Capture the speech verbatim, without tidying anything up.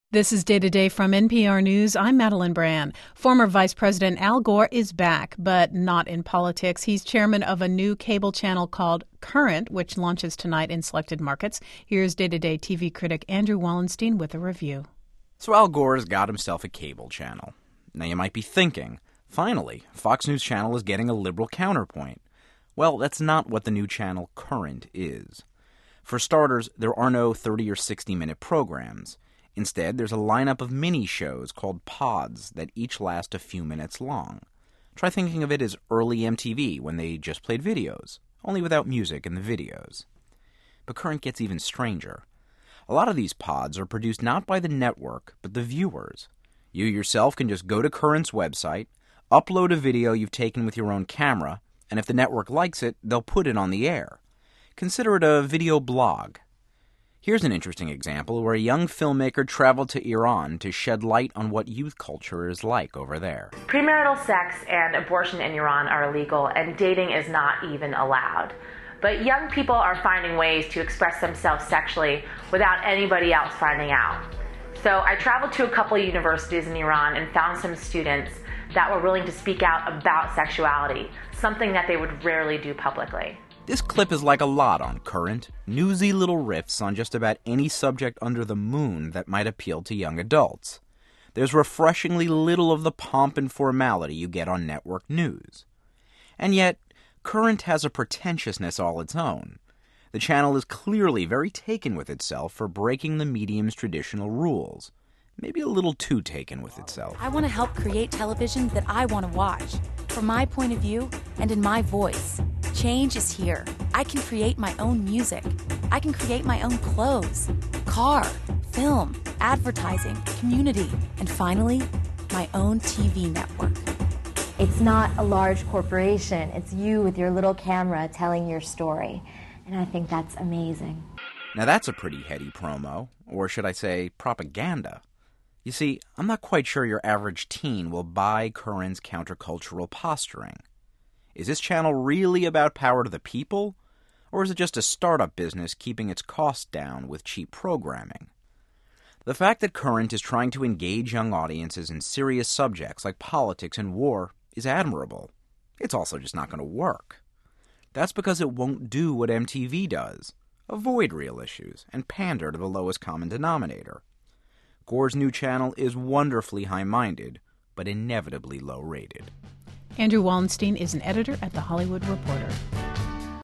This is Day to Day from N P R News. I'm Madeline Brand. Former Vice President Al Gore is back, but not in politics. He's chairman of a new cable channel called Current, which launches tonight in selected markets. Here's Day to Day T V critic Andrew Wallenstein with a review. So Al Gore has got himself a cable channel. Now you might be thinking, finally, Fox News Channel is getting a liberal counterpoint. Well, that's not what the new channel Current is. For starters, there are no thirty or sixty minute programs. Instead, there's a lineup of mini-shows called pods that each last a few minutes long. Try thinking of it as early M T V when they just played videos, only without music in the videos. But Current gets even stranger. A lot of these pods are produced not by the network, but the viewers. You yourself can just go to Current's website, upload a video you've taken with your own camera, and if the network likes it, they'll put it on the air. Consider it a video blog. Here's an interesting example where a young filmmaker traveled to Iran to shed light on what youth culture is like over there. Premarital sex and abortion in Iran are illegal, and dating is not even allowed. But young people are finding ways to express themselves sexually without anybody else finding out. So I traveled to a couple of universities in Iran and found some students that were willing to speak out about sexuality, something that they would rarely do publicly. This clip is like a lot on Current, newsy little riffs on just about any subject under the moon that might appeal to young adults. There's refreshingly little of the pomp and formality you get on network news. And yet, Current has a pretentiousness all its own. The channel is clearly very taken with itself for breaking the medium's traditional rules. Maybe a little too taken with itself. I want to help create television that I want to watch, from my point of view and in my voice. Change is here. I can create my own music. I can create my own clothes, car, film, advertising, community, and finally, my own T V network. It's not a large corporation. It's you with your little camera telling your story. And I think that's amazing. Now that's a pretty heady promo, or should I say propaganda. You see, I'm not quite sure your average teen will buy Current's countercultural posturing. Is this channel really about power to the people? Or is it just a startup business keeping its costs down with cheap programming? The fact that Current is trying to engage young audiences in serious subjects like politics and war is admirable. It's also just not going to work. That's because it won't do what M T V does, avoid real issues and pander to the lowest common denominator. Gore's new channel is wonderfully high-minded, but inevitably low-rated. Andrew Wallenstein is an editor at The Hollywood Reporter.